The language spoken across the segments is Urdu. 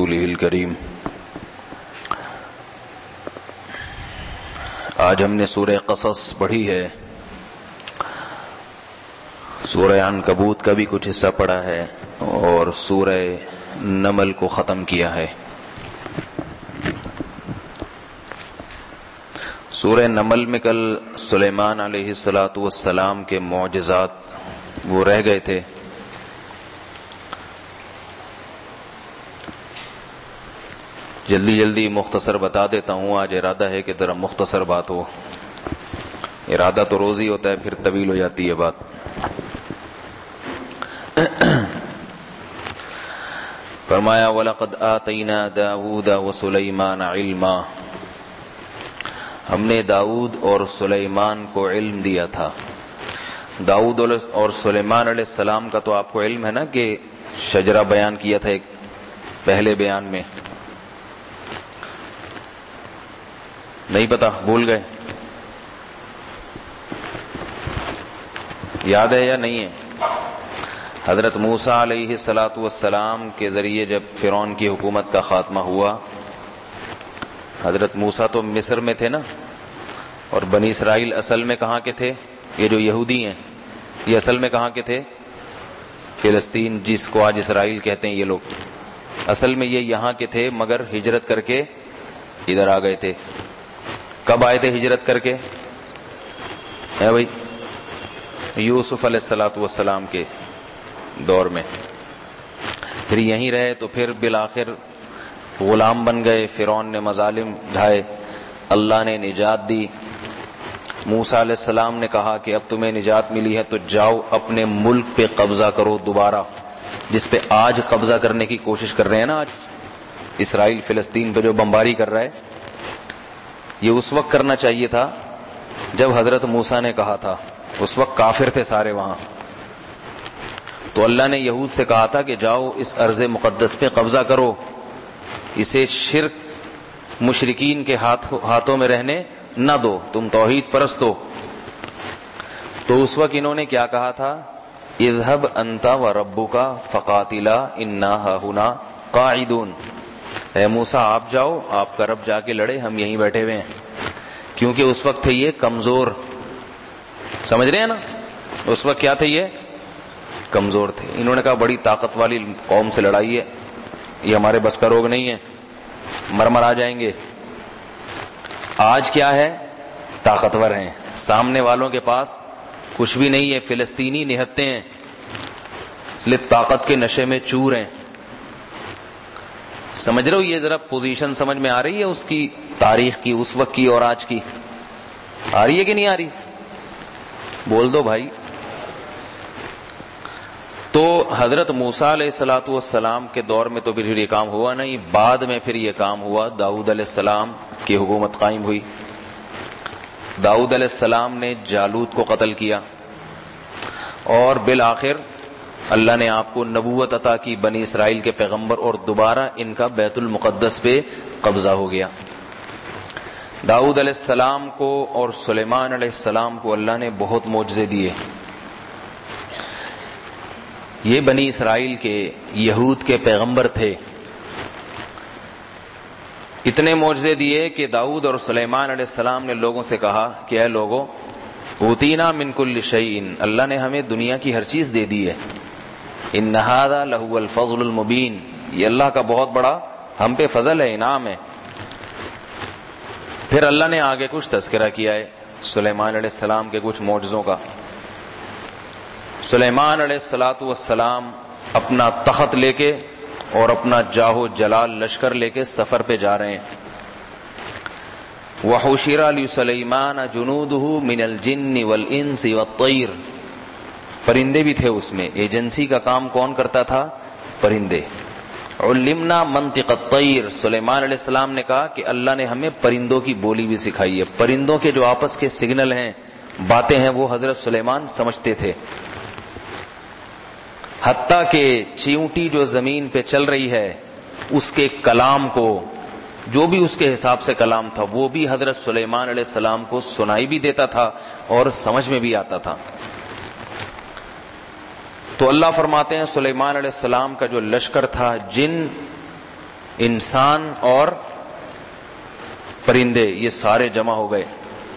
رسوله الکریم۔ آج ہم نے سورہ قصص پڑھی ہے، سورہ عنکبوت کا بھی کچھ حصہ پڑھا ہے اور سورہ نمل کو ختم کیا ہے۔ سورہ نمل میں کل سلیمان علیہ السلام کے معجزات وہ رہ گئے تھے۔ جلدی مختصر بتا دیتا ہوں، آج ارادہ ہے کہ ذرا مختصر بات ہو۔ ارادہ تو روز ہی ہوتا ہے، پھر طویل ہو جاتی ہے بات۔ فرمایا وَلَقَدْ آتَيْنَا دَاوُودَ وَسُلَيْمَانَ عِلْمًا، ہم نے داؤد اور سلیمان کو علم دیا تھا۔ داؤد اور سلیمان علیہ السلام کا تو آپ کو علم ہے نا کہ شجرہ بیان کیا تھا ایک پہلے بیان میں، نہیں پتا، بھول گئے؟ یاد ہے یا نہیں ہے؟ حضرت موسیٰ علیہ السلام کے ذریعے جب فرعون کی حکومت کا خاتمہ ہوا، حضرت موسیٰ تو مصر میں تھے نا، اور بنی اسرائیل اصل میں کہاں کے تھے؟ یہ جو یہودی ہیں یہ اصل میں کہاں کے تھے؟ فلسطین، جس کو آج اسرائیل کہتے ہیں یہ لوگ، اصل میں یہ یہاں کے تھے، مگر ہجرت کر کے ادھر آ گئے تھے۔ کب آئے تھے ہجرت کر کے؟ ہے بھائی یوسف علیہ السلام کے دور میں، پھر یہیں رہے تو پھر بالآخر غلام بن گئے، فرعون نے مظالم ڈھائے، اللہ نے نجات دی۔ موسیٰ علیہ السلام نے کہا کہ اب تمہیں نجات ملی ہے تو جاؤ اپنے ملک پہ قبضہ کرو دوبارہ، جس پہ آج قبضہ کرنے کی کوشش کر رہے ہیں نا، آج اسرائیل فلسطین پہ جو بمباری کر رہا ہے، یہ اس وقت کرنا چاہیے تھا جب حضرت موسیٰ نے کہا تھا۔ اس وقت کافر تھے سارے وہاں، تو اللہ نے یہود سے کہا تھا کہ جاؤ اس ارض مقدس پہ قبضہ کرو، اسے شرک مشرکین کے ہاتھوں میں رہنے نہ دو، تم توحید پرست ہو۔ تو اس وقت انہوں نے کیا کہا تھا؟ اذهب انت وربك فقاتلا انا هاهنا قاعدون، اے موسیٰ آپ جاؤ، آپ کا رب جا کے لڑے، ہم یہیں بیٹھے ہوئے ہیں۔ کیونکہ اس وقت تھے یہ کمزور، سمجھ رہے ہیں نا؟ اس وقت کیا تھے؟ یہ کمزور تھے۔ انہوں نے کہا بڑی طاقت والی قوم سے لڑائی ہے، یہ ہمارے بس کا روگ نہیں ہے، مر آ جائیں گے۔ آج کیا ہے؟ طاقتور ہیں، سامنے والوں کے پاس کچھ بھی نہیں ہے، فلسطینی نہتے ہیں، اس لیے طاقت کے نشے میں چور ہیں۔ سمجھ رہے ہو؟ یہ ذرا پوزیشن سمجھ میں آ رہی ہے اس کی، تاریخ کی، اس وقت کی اور آج کی؟ آ رہی ہے کہ نہیں آ رہی؟ بول دو بھائی۔ تو حضرت موسیٰ علیہ السلام کے دور میں تو پھر یہ کام ہوا نہیں، بعد میں پھر یہ کام ہوا، داؤد علیہ السلام کی حکومت قائم ہوئی۔ داؤد علیہ السلام نے جالوت کو قتل کیا، اور بالآخر اللہ نے آپ کو نبوت عطا کی، بنی اسرائیل کے پیغمبر، اور دوبارہ ان کا بیت المقدس پہ قبضہ ہو گیا۔ داؤد علیہ السلام کو اور سلیمان علیہ السلام کو اللہ نے بہت معجزے دیے۔ یہ بنی اسرائیل کے یہود کے پیغمبر تھے، اتنے معجزے دیے کہ داؤد اور سلیمان علیہ السلام نے لوگوں سے کہا کہ اے لوگوں، اوتینا من کل شیء، اللہ نے ہمیں دنیا کی ہر چیز دے دی ہے، ان ھذا لہو الفضل المبین، یہ اللہ کا بہت بڑا ہم پہ فضل ہے، انعام ہے۔ پھر اللہ نے آگے کچھ تذکرہ کیا ہے سلیمان علیہ السلام کے کچھ معجزوں کا۔ سلیمان علیہ السلام اپنا تخت لے کے اور اپنا جاہ و جلال لشکر لے کے سفر پہ جا رہے ہیں۔ وَحُشِرَ لِسُلَيْمَانَ جُنُودُهُ مِنَ الْجِنِّ وَالْإِنسِ وَالطَّيْرِ، پرندے بھی تھے اس میں، ایجنسی کا کام کون کرتا تھا؟ پرندے۔ علمنا منطق الطیر، سلیمان علیہ السلام نے کہا کہ اللہ نے ہمیں پرندوں کی بولی بھی سکھائی ہے، پرندوں کے جو آپس کے سگنل ہیں، باتیں ہیں، وہ حضرت سلیمان سمجھتے تھے۔ حتیٰ کہ چیونٹی جو زمین پہ چل رہی ہے اس کے کلام کو، جو بھی اس کے حساب سے کلام تھا، وہ بھی حضرت سلیمان علیہ السلام کو سنائی بھی دیتا تھا اور سمجھ میں بھی آتا تھا۔ تو اللہ فرماتے ہیں سلیمان علیہ السلام کا جو لشکر تھا، جن انسان اور پرندے یہ سارے جمع ہو گئے.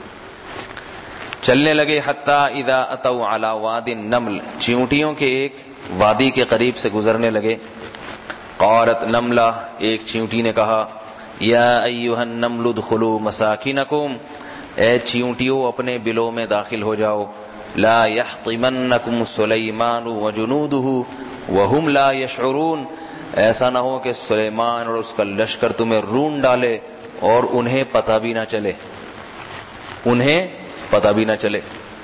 چلنے لگے حتی اذا اتوا علی واد النمل، چیونٹیوں کے ایک وادی کے قریب سے گزرنے لگے. قالت نملہ، ایک چیونٹی نے کہا، یا ایھا النمل ادخلوا مساکنکم، اے چیونٹیوں اپنے بلوں میں داخل ہو جاؤ. لا یحطمنکم سلیمان وجنودہ وہم لا یشعرون، ایسا نہ ہو کہ سلیمان اور اس کا لشکر تمہیں رون ڈالے اور انہیں پتہ بھی نہ چلے. انہیں پتہ بھی نہ چلے.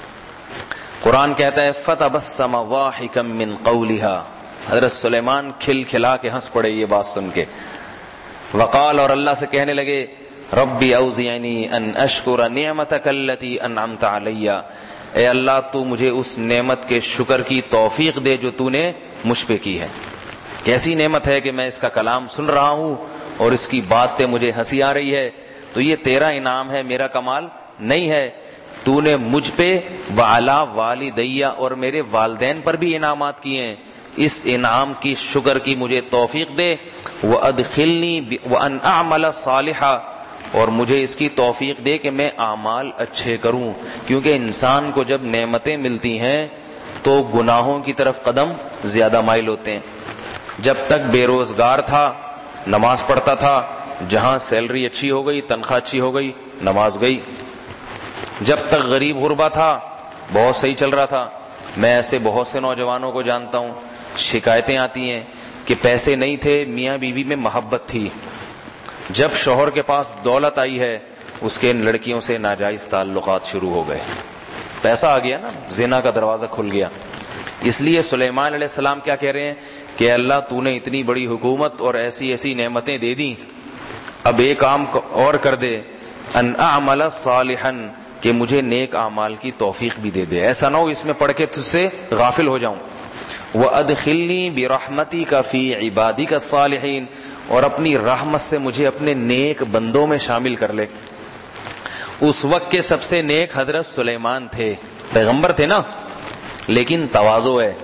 قرآن کہتا ہے فتبسم ضاحکا من قولها، حضرت سلیمان کھل کھلا کے ہنس پڑے یہ بات سن کے. وقال، اور اللہ سے کہنے لگے، ربی اوزعنی ان اشکر نعمتک التی انعمت علی، اے اللہ تو مجھے اس نعمت کے شکر کی توفیق دے جو تو نے مجھ پہ کی ہے. کیسی نعمت ہے کہ میں اس کا کلام سن رہا ہوں اور اس کی بات پہ مجھے ہنسی آ رہی ہے. تو یہ تیرا انعام ہے، میرا کمال نہیں ہے. تو نے مجھ پہ وعلی والدیہ اور میرے والدین پر بھی انعامات کیے ہیں، اس انعام کی شکر کی مجھے توفیق دے. وَأَدْخِلْنِي وَأَنْ أَعْمَلَ صَالِحًا، اور مجھے اس کی توفیق دے کہ میں اعمال اچھے کروں. کیونکہ انسان کو جب نعمتیں ملتی ہیں تو گناہوں کی طرف قدم زیادہ مائل ہوتے ہیں. جب تک بے روزگار تھا نماز پڑھتا تھا، جہاں سیلری اچھی ہو گئی، تنخواہ اچھی ہو گئی، نماز گئی. جب تک غریب غربا تھا بہت صحیح چل رہا تھا. میں ایسے بہت سے نوجوانوں کو جانتا ہوں، شکایتیں آتی ہیں کہ پیسے نہیں تھے، میاں بیوی میں محبت تھی. جب شوہر کے پاس دولت آئی ہے اس کے ان لڑکیوں سے ناجائز تعلقات شروع ہو گئے. پیسہ آ گیا نا، زنا کا دروازہ کھل گیا. اس لیے سلیمان علیہ السلام کیا کہہ رہے ہیں کہ اللہ تو نے اتنی بڑی حکومت اور ایسی ایسی نعمتیں دے دی، اب ایک کام اور کر دے، ان اعمل صالحا، کہ مجھے نیک اعمال کی توفیق بھی دے دے. ایسا نہ ہو اس میں پڑھ کے تجھ سے غافل ہو جاؤں. وَأَدْخِلْنِي بِرَحْمَتِكَ فِي عِبَادِكَ الصَّالِحِينَ، اور اپنی رحمت سے مجھے اپنے نیک بندوں میں شامل کر لے. اس وقت کے سب سے نیک حضرت سلیمان تھے، پیغمبر تھے نا، لیکن تواضع ہے.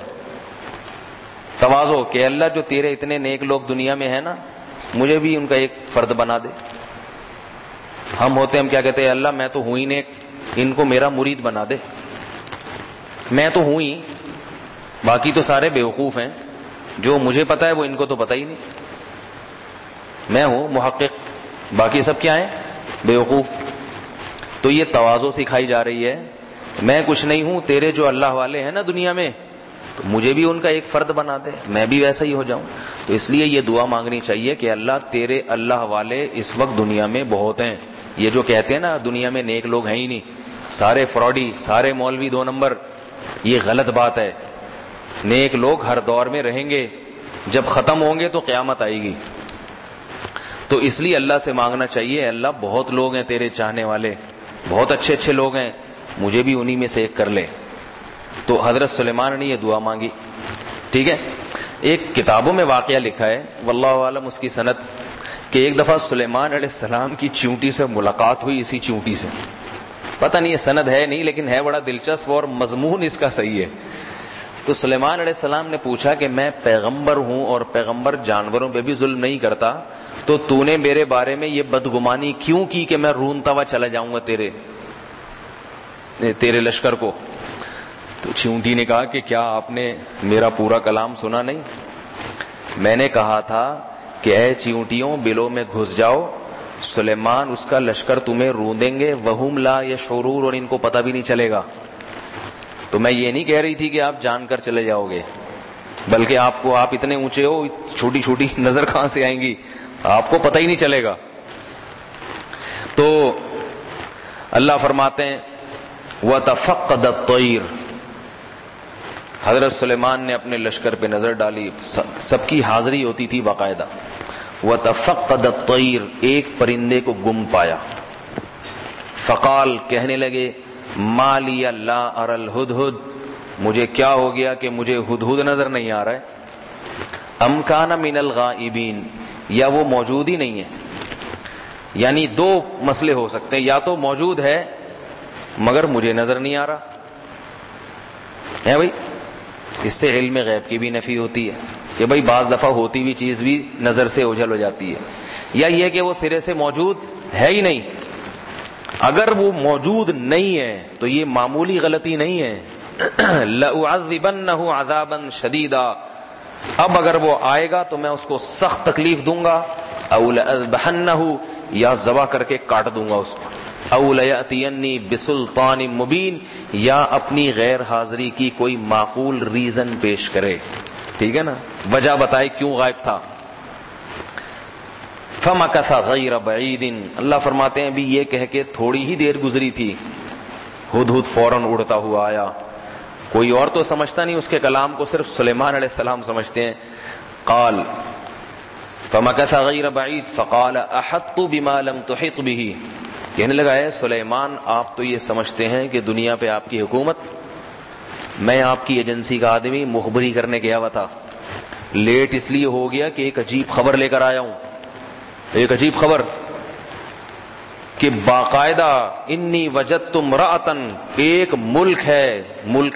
تواضع کہ اللہ جو تیرے اتنے نیک لوگ دنیا میں ہیں نا، مجھے بھی ان کا ایک فرد بنا دے. ہم ہوتے ہم کیا کہتے ہیں، اللہ میں تو ہوں ہی نیک، ان کو میرا مرید بنا دے. میں تو ہوں ہی، باقی تو سارے بیوقوف ہیں، جو مجھے پتا ہے وہ ان کو تو پتہ ہی نہیں. میں ہوں محقق، باقی سب کیا ہیں، بیوقوف. تو یہ تواضع سکھائی جا رہی ہے. میں کچھ نہیں ہوں، تیرے جو اللہ والے ہیں نا دنیا میں، تو مجھے بھی ان کا ایک فرد بنا دے، میں بھی ویسا ہی ہو جاؤں. تو اس لیے یہ دعا مانگنی چاہیے کہ اللہ تیرے اللہ والے اس وقت دنیا میں بہت ہیں. یہ جو کہتے ہیں نا دنیا میں نیک لوگ ہیں ہی نہیں، سارے فراڈی، سارے مولوی 2 نمبر، یہ غلط بات ہے. نیک لوگ ہر دور میں رہیں گے، جب ختم ہوں گے تو قیامت آئے گی. تو اس لیے اللہ سے مانگنا چاہیے، اللہ بہت لوگ ہیں تیرے چاہنے والے، بہت اچھے اچھے لوگ ہیں، مجھے بھی انہی میں سے ایک کر لے. تو حضرت سلیمان نے یہ دعا مانگی. ٹھیک ہے. ایک کتابوں میں واقعہ لکھا ہے، واللہ عالم اس کی سند، کہ ایک دفعہ سلیمان علیہ السلام کی چیونٹی سے ملاقات ہوئی. اسی چیونٹی سے، پتہ نہیں یہ سند ہے نہیں، لیکن ہے بڑا دلچسپ اور مضمون اس کا صحیح ہے. تو سلیمان علیہ السلام نے پوچھا کہ میں پیغمبر ہوں اور پیغمبر جانوروں پہ بھی ظلم نہیں کرتا، تو نے میرے بارے میں یہ بدگمانی کیوں کی کہ میں رونتا ہوا چلا جاؤں گا تیرے لشکر کو؟ تو چیونٹی نے کہا کہ کیا آپ نے میرا پورا کلام سنا نہیں؟ میں نے کہا تھا کہ اے چیونٹیوں بلوں میں گھس جاؤ، سلیمان اس کا لشکر تمہیں روندیں گے، وہم لا یشعرون، اور ان کو پتہ بھی نہیں چلے گا. تو میں یہ نہیں کہہ رہی تھی کہ آپ جان کر چلے جاؤ گے، بلکہ آپ اتنے اونچے ہو، چھوٹی چھوٹی نظر کہاں سے آئیں گی، آپ کو پتہ ہی نہیں چلے گا. تو اللہ فرماتے ہیں وَتَفَقَّدَ الطَّيْرُ، حضرت سلیمان نے اپنے لشکر پہ نظر ڈالی، سب کی حاضری ہوتی تھی باقاعدہ. وَتَفَقَّدَ الطَّيْرُ، ایک پرندے کو گم پایا. فقال، کہنے لگے، مَا لِيَ لَا أَرَى الْهُدْهُدْ، مجھے کیا ہو گیا کہ مجھے ہدہد نظر نہیں آ رہا ہے. أَمْ كَانَ مِنَ الْغَائِبِينَ، یا وہ موجود ہی نہیں ہے. یعنی 2 مسئلے ہو سکتے ہیں، یا تو موجود ہے مگر مجھے نظر نہیں آ رہا ہے. بھائی اس سے علم غیب کی بھی نفی ہوتی ہے کہ بھئی بعض دفعہ ہوتی بھی چیز بھی نظر سے اوجھل ہو جاتی ہے، یا یہ کہ وہ سرے سے موجود ہے ہی نہیں. اگر وہ موجود نہیں ہے تو یہ معمولی غلطی نہیں ہے. لَأُعَذِّبَنَّهُ عَذَابًا شَدِيدًا، اب اگر وہ آئے گا تو میں اس کو سخت تکلیف دوں گا. اَوْ لَأَذْبَحَنَّهُ، یا ذبح کر کے کاٹ دوں گا اس کو. اَوْ لَيَأْتِيَنِّي بِسُلْطَانٍ مُبِينٍ، یا اپنی غیر حاضری کی کوئی معقول ریزن پیش کرے. ٹھیک ہے نا، وجہ بتائے کیوں غائب تھا. فَمَكَثَ غَيْرَ بَعِيدٍ، اللہ فرماتے ہیں بھی یہ کہہ کے تھوڑی ہی دیر گزری تھی، ہدہد فوراً اڑتا ہوا آیا. کوئی اور تو سمجھتا نہیں اس کے کلام کو، صرف سلیمان علیہ السلام سمجھتے ہیں. قال فَمَكَثَ غَيْرَ بَعِيدٍ فَقَالَ أَحَطْتُ بِمَا لَمْ تُحِطْ بِهِ، کہنے لگا ہے سلیمان آپ تو یہ سمجھتے ہیں کہ دنیا پہ آپ کی حکومت، میں آپ کی ایجنسی کا آدمی مخبری کرنے گیا ہوا تھا، لیٹ اس لیے ہو گیا کہ ایک عجیب خبر لے کر آیا ہوں. ایک عجیب خبر کہ باقاعدہ انی وجدت امرأۃ، ایک ملک ہے، ملک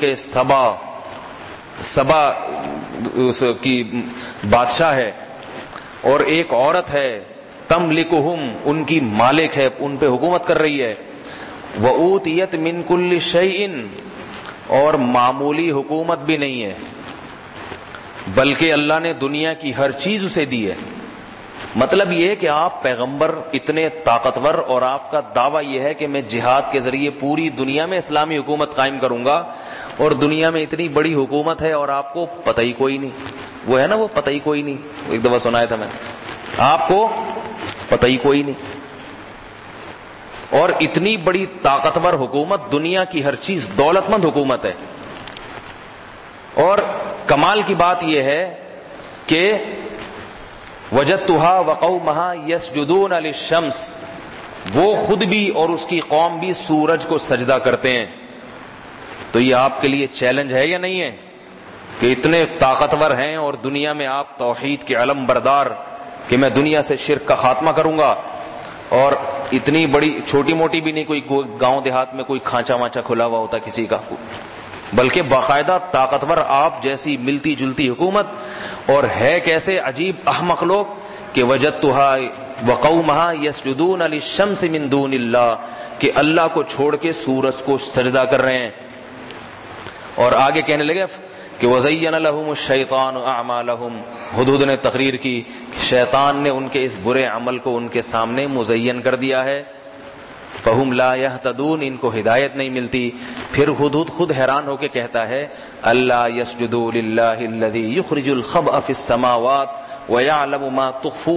سبا اس کی بادشاہ ہے، اور ایک عورت ہے تملکہم، ان کی مالک ہے، ان پہ حکومت کر رہی ہے. وَأُوتِيَتْ مِنْ كُلِّ شَيْءٍ، اور معمولی حکومت بھی نہیں ہے بلکہ اللہ نے دنیا کی ہر چیز اسے دی ہے. مطلب یہ ہے کہ آپ پیغمبر اتنے طاقتور، اور آپ کا دعویٰ یہ ہے کہ میں جہاد کے ذریعے پوری دنیا میں اسلامی حکومت قائم کروں گا، اور دنیا میں اتنی بڑی حکومت ہے اور آپ کو پتہ ہی کوئی نہیں. وہ ہے نا وہ پتہ ہی کوئی نہیں، ایک دفعہ سنایا تھا میں، آپ کو پتہ ہی کوئی نہیں. اور اتنی بڑی طاقتور حکومت، دنیا کی ہر چیز، دولت مند حکومت ہے. اور کمال کی بات یہ ہے کہ وجدتها وقومها يسجدون للشمس، وہ خود بھی اور اس کی قوم بھی سورج کو سجدہ کرتے ہیں. تو یہ آپ کے لیے چیلنج ہے یا نہیں ہے کہ اتنے طاقتور ہیں اور دنیا میں آپ توحید کے علم بردار کہ میں دنیا سے شرک کا خاتمہ کروں گا، اور اتنی بڑی چھوٹی موٹی بھی نہیں، کوئی گاؤں دیہات میں کوئی کھانچا وانچا کھلا ہوا ہوتا کسی کا، بلکہ باقاعدہ طاقتور آپ جیسی ملتی جلتی حکومت. اور ہے کیسے عجیب احمق لوگ کہ وجدتها وقومها يسجدون للشمس من دون اللہ، کہ اللہ کو چھوڑ کے سورج کو سجدہ کر رہے ہیں. اور آگے کہنے لگے کہ وَزَيَّنَ لَهُمُ الشَّيْطَانُ أَعْمَالَهُمْ، حدود نے تقریر کی کہ شیطان نے ان کے اس برے عمل کو ان کے سامنے مزین کر دیا ہے. فَهُمْ لَا يَهْتَدُونَ، ان کو ہدایت نہیں ملتی. پھر حدود خود حیران ہو کے کہتا ہے اللہ يَسْجُدُوا لِلَّهِ الَّذِي يُخْرِجُ الْخَبْءَ فِي السَّمَاوَاتِ وَيَعْلَمُ مَا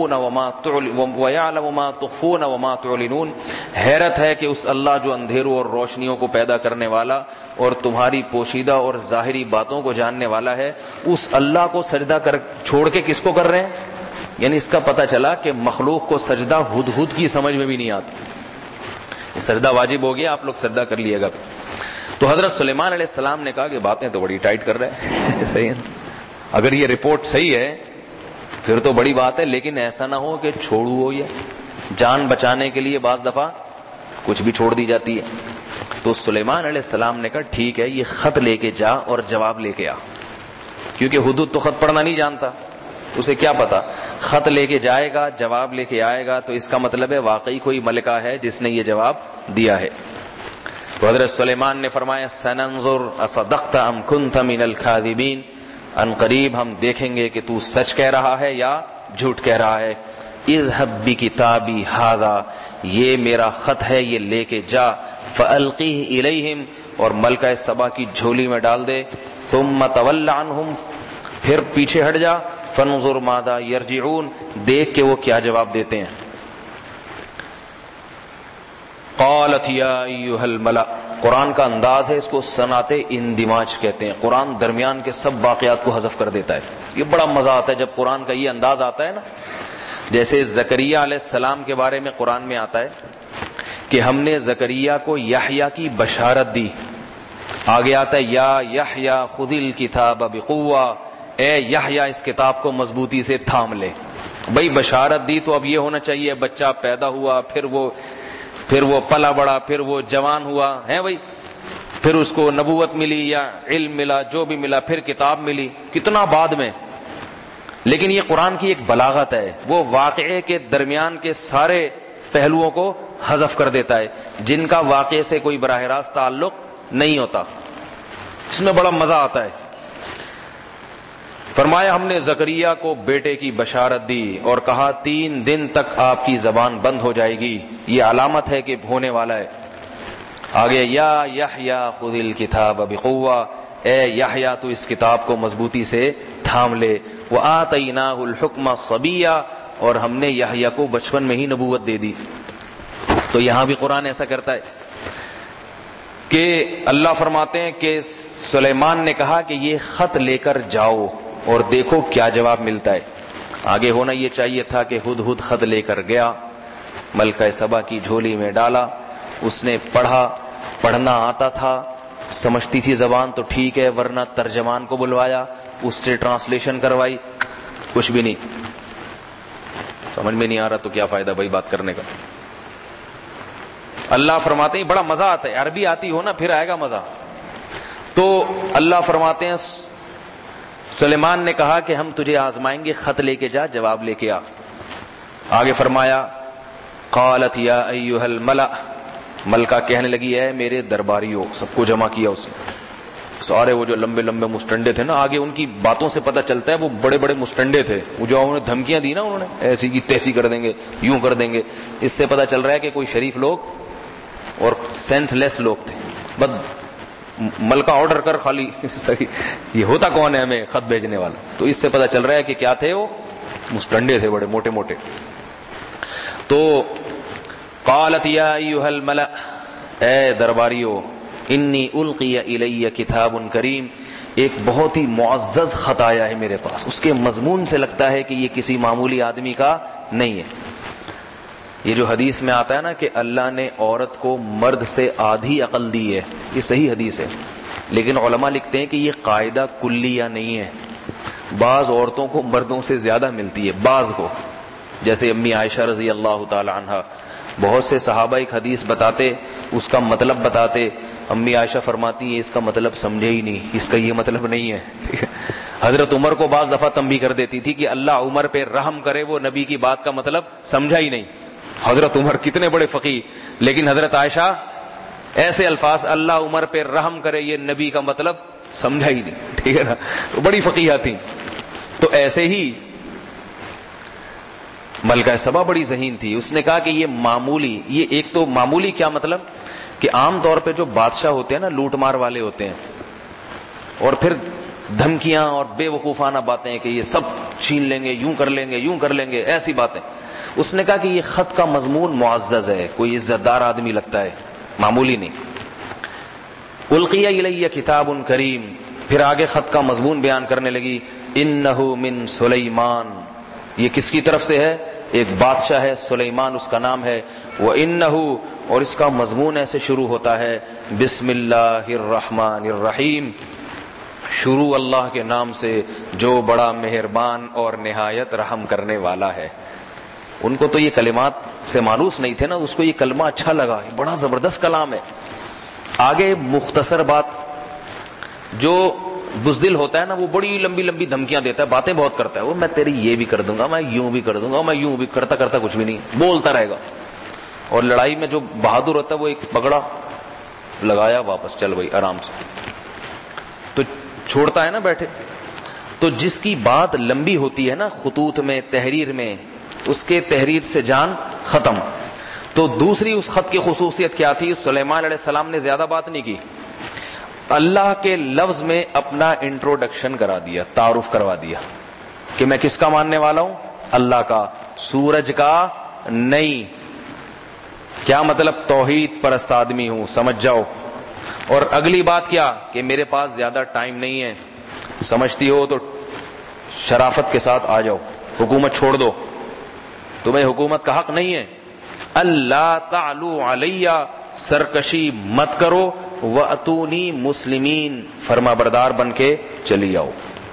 تُخْفُونَ وَمَا تُعْلِنُونَ. حیرت ہے کہ اس اللہ جو اندھیروں اور روشنیوں کو پیدا کرنے والا اور تمہاری پوشیدہ اور ظاہری باتوں کو جاننے والا ہے، اس اللہ کو سجدہ چھوڑ کے کس کو کر رہے ہیں. یعنی اس کا پتہ چلا کہ مخلوق کو سجدہ ہدہد کی سمجھ میں بھی نہیں آتا. سجدہ واجب ہو گیا، آپ لوگ سجدہ کر لیے گا. تو حضرت سلیمان علیہ السلام نے کہا کہ باتیں تو بڑی ٹائٹ کر رہے ہیں صحیح ہے، اگر یہ رپورٹ صحیح ہے پھر تو بڑی بات ہے، لیکن ایسا نہ ہو کہ چھوڑو ہو، یہ جان بچانے کے لیے بعض دفعہ کچھ بھی چھوڑ دی جاتی ہے. تو سلیمان علیہ السلام نے کہا ٹھیک ہے، یہ خط لے کے جا اور جواب لے کے آ. کیونکہ حدود تو خط پڑھنا نہیں جانتا، اسے کیا پتا. خط لے کے جائے گا، جواب لے کے آئے گا، تو اس کا مطلب ہے واقعی کوئی ملکہ ہے جس نے یہ جواب دیا ہے. تو حضرت سلیمان نے فرمایا سننظر اصدقت ام کنت من الکاذبین، ان قریب ہم دیکھیں گے کہ تو سچ کہہ رہا ہے یا جھوٹ کہہ رہا ہے. اذهب بکتابی ھذا، یہ میرا خط ہے، یہ لے کے جا. فالقیہ الیہم، اور ملکہ سبا کی جھولی میں ڈال دے. ثم تول عنہم، پھر پیچھے ہٹ جا. فانظر ماذا یرجعون، دیکھ کے وہ کیا جواب دیتے ہیں. قالت یا ایھا الملأ، قرآن کا انداز ہے، اس کو صنعت اندماج کہتے ہیں. قرآن درمیان کے سب واقعات کو حذف کر دیتا ہے. یہ بڑا مزہ آتا ہے جب قرآن کا یہ انداز آتا ہے نا. جیسے زکریا علیہ السلام کے بارے میں قرآن میں آتا ہے کہ ہم نے زکریا کو یحییٰ کی بشارت دی. آگے آتا ہے یا یحییٰ خذ الکتاب بقوہ، اے یحییٰ اس کتاب کو مضبوطی سے تھام لے. بھائی بشارت دی تو اب یہ ہونا چاہیے بچہ پیدا ہوا، پھر وہ پلا بڑا، پھر وہ جوان ہوا ہے بھائی، پھر اس کو نبوت ملی یا علم ملا، جو بھی ملا، پھر کتاب ملی. کتنا بعد میں. لیکن یہ قرآن کی ایک بلاغت ہے، وہ واقعے کے درمیان کے سارے پہلوؤں کو حذف کر دیتا ہے جن کا واقعے سے کوئی براہ راست تعلق نہیں ہوتا. اس میں بڑا مزہ آتا ہے. فرمایا ہم نے زکریا کو بیٹے کی بشارت دی اور کہا 3 دن تک آپ کی زبان بند ہو جائے گی، یہ علامت ہے کہ ہونے والا ہے. آگے یا یحییٰ خذ الکتاب بقوہ، اے یحییٰ تو اس کتاب کو مضبوطی سے تھام لے. وآتیناہ الحکم صبیہ، اور ہم نے یحییٰ کو بچپن میں ہی نبوت دے دی. تو یہاں بھی قرآن ایسا کرتا ہے کہ اللہ فرماتے ہیں کہ سلیمان نے کہا کہ یہ خط لے کر جاؤ اور دیکھو کیا جواب ملتا ہے. آگے ہونا یہ چاہیے تھا کہ ہدہد خط لے کر گیا، ملکہ سبا کی جھولی میں ڈالا، اس نے پڑھا، پڑھنا آتا تھا، سمجھتی تھی زبان تو ٹھیک ہے، ورنہ ترجمان کو بلوایا، اس سے ٹرانسلیشن کروائی، کچھ بھی نہیں. سمجھ میں نہیں آ رہا تو کیا فائدہ بھائی بات کرنے کا. اللہ فرماتے ہیں بڑا مزہ آتا ہے، عربی آتی ہو نا پھر آئے گا مزہ. تو اللہ فرماتے ہیں سلیمان نے کہا کہ ہم تجھے آزمائیں گے، خط لے کے جا، جواب لے کے آ. آگے فرمایا قالت یا ایھا الملأ، ملکہ کہنے لگی ہے میرے درباریوں، سب کو جمع کیا اس نے. سارے وہ جو لمبے لمبے مسٹنڈے تھے نا، آگے ان کی باتوں سے پتہ چلتا ہے وہ بڑے بڑے مسٹنڈے تھے، وہ جو انہوں نے دھمکیاں دی نا، انہوں نے ایسی کی تیسی کر دیں گے، یوں کر دیں گے، اس سے پتہ چل رہا ہے کہ کوئی شریف لوگ اور سینس لیس لوگ تھے. بس ملکہ آرڈر کر خالی صحیح، یہ ہوتا کون ہے ہمیں خط بھیجنے والا. تو اس سے پتہ چل رہا ہے کہ کیا تھے، وہ مسٹنڈے تھے بڑے موٹے موٹے. تو قالت یا ایھا الملأ، اے درباریو، انی القی الی کتاب کریم، ایک بہت ہی معزز خط آیا ہے میرے پاس. اس کے مضمون سے لگتا ہے کہ یہ کسی معمولی آدمی کا نہیں ہے. یہ جو حدیث میں آتا ہے نا کہ اللہ نے عورت کو مرد سے آدھی عقل دی ہے، یہ صحیح حدیث ہے، لیکن علماء لکھتے ہیں کہ یہ قاعدہ کلیہ نہیں ہے. بعض عورتوں کو مردوں سے زیادہ ملتی ہے، بعض کو، جیسے امی عائشہ رضی اللہ تعالی عنہا. بہت سے صحابہ ایک حدیث بتاتے، اس کا مطلب بتاتے، امی عائشہ فرماتی ہے اس کا مطلب سمجھے ہی نہیں، اس کا یہ مطلب نہیں ہے. حضرت عمر کو بعض دفعہ تنبیہ کر دیتی تھی کہ اللہ عمر پہ رحم کرے، وہ نبی کی بات کا مطلب سمجھا ہی نہیں. حضرت عمر کتنے بڑے فقیہ، لیکن حضرت عائشہ ایسے الفاظ، اللہ عمر پہ رحم کرے، یہ نبی کا مطلب سمجھا ہی نہیں. ٹھیک ہے نا، تو بڑی فقیہ تھی. تو ایسے ہی ملکہ سبا بڑی ذہین تھی، اس نے کہا کہ یہ معمولی، یہ ایک تو معمولی کیا مطلب کہ عام طور پہ جو بادشاہ ہوتے ہیں نا، لوٹ مار والے ہوتے ہیں، اور پھر دھمکیاں اور بے وقوفانہ باتیں کہ یہ سب چھین لیں گے، یوں کر لیں گے، یوں کر لیں گے، ایسی باتیں. اس نے کہا کہ یہ خط کا مضمون معزز ہے، کوئی عزت دار آدمی لگتا ہے، معمولی نہیں. القی الی کتاب کریم، پھر آگے خط کا مضمون بیان کرنے لگی. انہ من سلیمان، یہ کس کی طرف سے ہے؟ ایک بادشاہ ہے، سلیمان اس کا نام ہے. وَإِنَّهُ، اور اس کا مضمون ایسے شروع ہوتا ہے بسم اللہ الرحمن الرحیم، شروع اللہ کے نام سے جو بڑا مہربان اور نہایت رحم کرنے والا ہے. ان کو تو یہ کلمات سے مانوس نہیں تھے نا، اس کو یہ کلمہ اچھا لگا، یہ بڑا زبردست کلام ہے. آگے مختصر بات، جو بزدل ہوتا ہے نا وہ بڑی لمبی لمبی دھمکیاں دیتا ہے، باتیں بہت کرتا ہے، وہ میں تیری یہ بھی کر دوں گا، میں یوں بھی کر دوں گا، میں یوں بھی، کرتا کرتا کچھ بھی نہیں، بولتا رہے گا. اور لڑائی میں جو بہادر ہوتا ہے وہ ایک پکڑا لگایا، واپس چل بھائی آرام سے، تو چھوڑتا ہے نا بیٹھے. تو جس کی بات لمبی ہوتی ہے نا خطوط میں، تحریر میں، اس کے تحریر سے جان ختم. تو دوسری اس خط کی خصوصیت کیا تھی؟ سلیمان علیہ السلام نے زیادہ بات نہیں کی، اللہ کے لفظ میں اپنا انٹروڈکشن کرا دیا، تعارف کروا دیا کہ میں کس کا ماننے والا ہوں؟ اللہ کا، سورج کا نہیں. کیا مطلب؟ توحید پرست آدمی ہوں، سمجھ جاؤ. اور اگلی بات کیا کہ میرے پاس زیادہ ٹائم نہیں ہے، سمجھتی ہو تو شرافت کے ساتھ آ جاؤ، حکومت چھوڑ دو، تمہیں حکومت کا حق نہیں ہے. اللہ تعلو علیہ، سرکشی مت کرو، وَأْتُونِي مسلمین، فرما بردار بن کے چلی آؤ.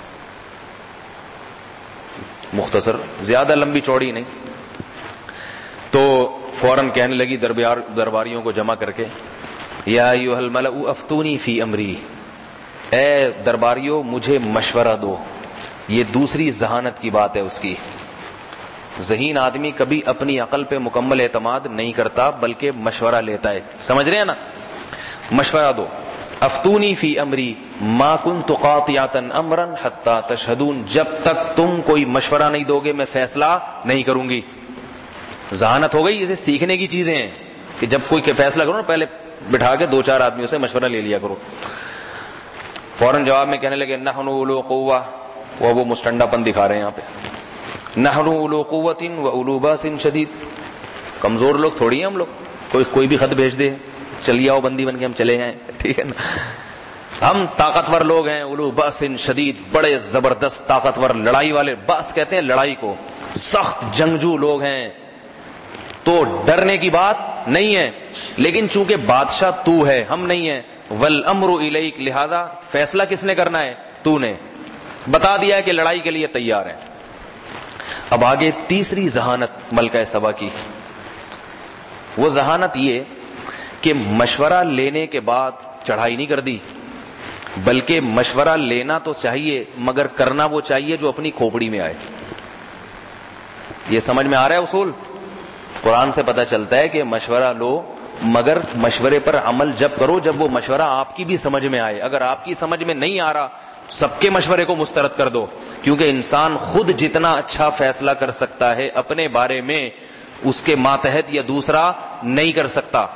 مختصر، زیادہ لمبی چوڑی نہیں. تو فوراً کہنے لگی درباریوں کو جمع کر کے، یا ایھا الملأ افتونی فی امری، اے درباریوں مجھے مشورہ دو، یہ دوسری ذہانت کی بات ہے اس کی. ذہین آدمی کبھی اپنی عقل پہ مکمل اعتماد نہیں کرتا بلکہ مشورہ لیتا ہے. سمجھ رہے ہیں نا؟ مشورہ دو. افتونی فی امری ما کنت قاطعۃ امرا حتی تشہدون، جب تک تم کوئی مشورہ نہیں دو گے میں فیصلہ نہیں کروں گی. ذہانت ہو گئی. اسے سیکھنے کی چیزیں ہیں کہ جب کوئی فیصلہ کرو نا پہلے بٹھا کے 2-4 آدمیوں سے مشورہ لے لیا کرو. فوراً جواب میں کہنے لگے نحن اولو قوہ، وہ مستنڈا پن دکھا رہے ہیں یہاں پہ. نحن اولو قوت و اولو باس شدید، کمزور لوگ تھوڑی ہیں ہم لوگ. کوئی بھی خط بھیج دے چلیے آؤ بندی بن کے ہم چلے جائیں، ٹھیک ہے نا. ہم طاقتور لوگ ہیں. اولو باس شدید، بڑے زبردست طاقتور لڑائی والے. باس کہتے ہیں لڑائی کو. سخت جنگجو لوگ ہیں. تو ڈرنے کی بات نہیں ہے. لیکن چونکہ بادشاہ تو ہے، ہم نہیں ہیں. والامر الیک، لہذا فیصلہ کس نے کرنا ہے؟ تو نے. بتا دیا ہے کہ لڑائی کے لیے تیار ہیں. اب آگے تیسری ذہانت ملکہ سبا کی. وہ ذہانت یہ کہ مشورہ لینے کے بعد چڑھائی نہیں کر دی، بلکہ مشورہ لینا تو چاہیے مگر کرنا وہ چاہیے جو اپنی کھوپڑی میں آئے. یہ سمجھ میں آ رہا ہے اصول؟ قرآن سے پتہ چلتا ہے کہ مشورہ لو مگر مشورے پر عمل جب کرو جب وہ مشورہ آپ کی بھی سمجھ میں آئے. اگر آپ کی سمجھ میں نہیں آ رہا سب کے مشورے کو مسترد کر دو، کیونکہ انسان خود جتنا اچھا فیصلہ کر سکتا ہے اپنے بارے میں اس کے ماتحت یا دوسرا نہیں کر سکتا.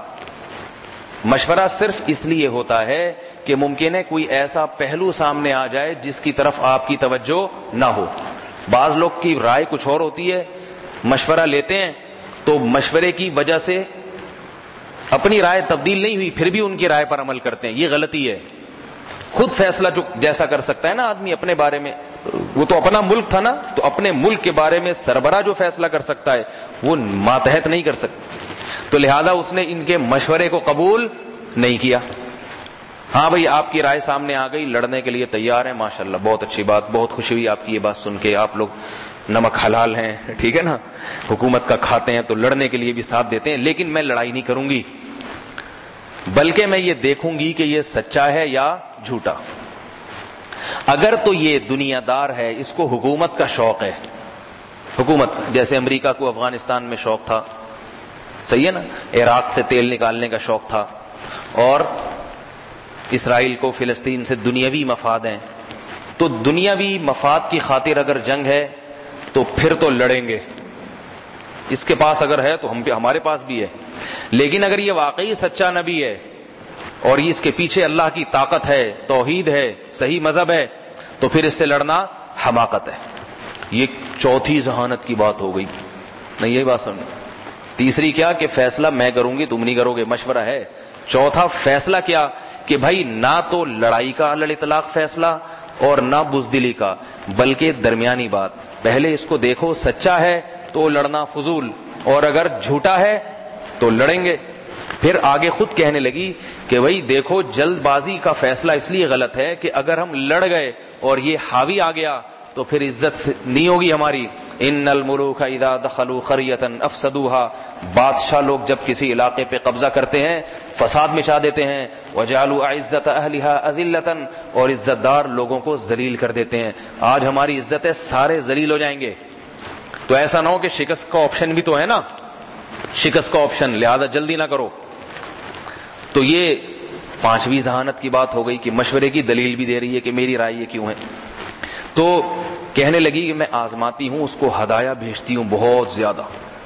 مشورہ صرف اس لیے ہوتا ہے کہ ممکن ہے کوئی ایسا پہلو سامنے آ جائے جس کی طرف آپ کی توجہ نہ ہو. بعض لوگ کی رائے کچھ اور ہوتی ہے، مشورہ لیتے ہیں تو مشورے کی وجہ سے اپنی رائے تبدیل نہیں ہوئی پھر بھی ان کی رائے پر عمل کرتے ہیں. یہ غلطی ہے. خود فیصلہ جو جیسا کر سکتا ہے نا آدمی اپنے بارے میں، وہ تو اپنا ملک تھا نا، تو اپنے ملک کے بارے میں سربراہ جو فیصلہ کر سکتا ہے وہ ماتحت نہیں کر سکتا. تو لہذا اس نے ان کے مشورے کو قبول نہیں کیا. ہاں بھئی آپ کی رائے سامنے آ گئی، لڑنے کے لیے تیار ہیں، ماشاءاللہ بہت اچھی بات، بہت خوشی ہوئی آپ کی یہ بات سن کے. آپ لوگ نمک حلال ہیں، ٹھیک ہے نا، حکومت کا کھاتے ہیں تو لڑنے کے لیے بھی ساتھ دیتے ہیں. لیکن میں لڑائی نہیں کروں گی، بلکہ میں یہ دیکھوں گی کہ یہ سچا ہے یا جھوٹا. اگر تو یہ دنیا دار ہے، اس کو حکومت کا شوق ہے، حکومت کا، جیسے امریکہ کو افغانستان میں شوق تھا، صحیح ہے نا، عراق سے تیل نکالنے کا شوق تھا، اور اسرائیل کو فلسطین سے دنیاوی مفاد ہیں. تو دنیاوی مفاد کی خاطر اگر جنگ ہے تو پھر تو لڑیں گے. اس کے پاس اگر ہے تو ہمارے پاس بھی ہے. لیکن اگر یہ واقعی سچا نبی ہے اور اس کے پیچھے اللہ کی طاقت ہے، توحید ہے، صحیح مذہب ہے، تو پھر اس سے لڑنا حماقت ہے. یہ چوتھی ذہانت کی بات ہو گئی. نہیں یہی بات سمجھ. تیسری کیا کہ فیصلہ میں کروں گی تم نہیں کرو گے، مشورہ ہے. چوتھا فیصلہ کیا کہ بھائی نہ تو لڑائی کا علی الاطلاق فیصلہ اور نہ بزدلی کا، بلکہ درمیانی بات. پہلے اس کو دیکھو سچا ہے تو لڑنا فضول، اور اگر جھوٹا ہے تو لڑیں گے. پھر آگے خود کہنے لگی کہ بھئی دیکھو جلد بازی کا فیصلہ اس لیے غلط ہے کہ اگر ہم لڑ گئے اور یہ حاوی آ گیا تو پھر عزت نہیں ہوگی ہماری. ان الملوک اذا دخلوا قرية افسدوها، بادشاہ لوگ جب کسی علاقے پہ قبضہ کرتے ہیں فساد مچا دیتے ہیں. وجعلوا اعزة اهلها اذلة، اور عزت دار لوگوں کو ذلیل کر دیتے ہیں. آج ہماری عزت ہے، سارے ذلیل ہو جائیں گے. تو ایسا نہ ہو کہ شکست کا آپشن بھی تو ہے نا، شکست کا آپشن، لہذا جلدی نہ کرو. تو یہ پانچویں ذہانت کی بات ہو گئی کہ مشورے کی دلیل بھی دے رہی ہے کہ میری رائے یہ کیوں ہے. تو کہنے لگی کہ میں آزماتی ہوں، اس کو ہدایہ بھیجتی ہوں بہت زیادہ.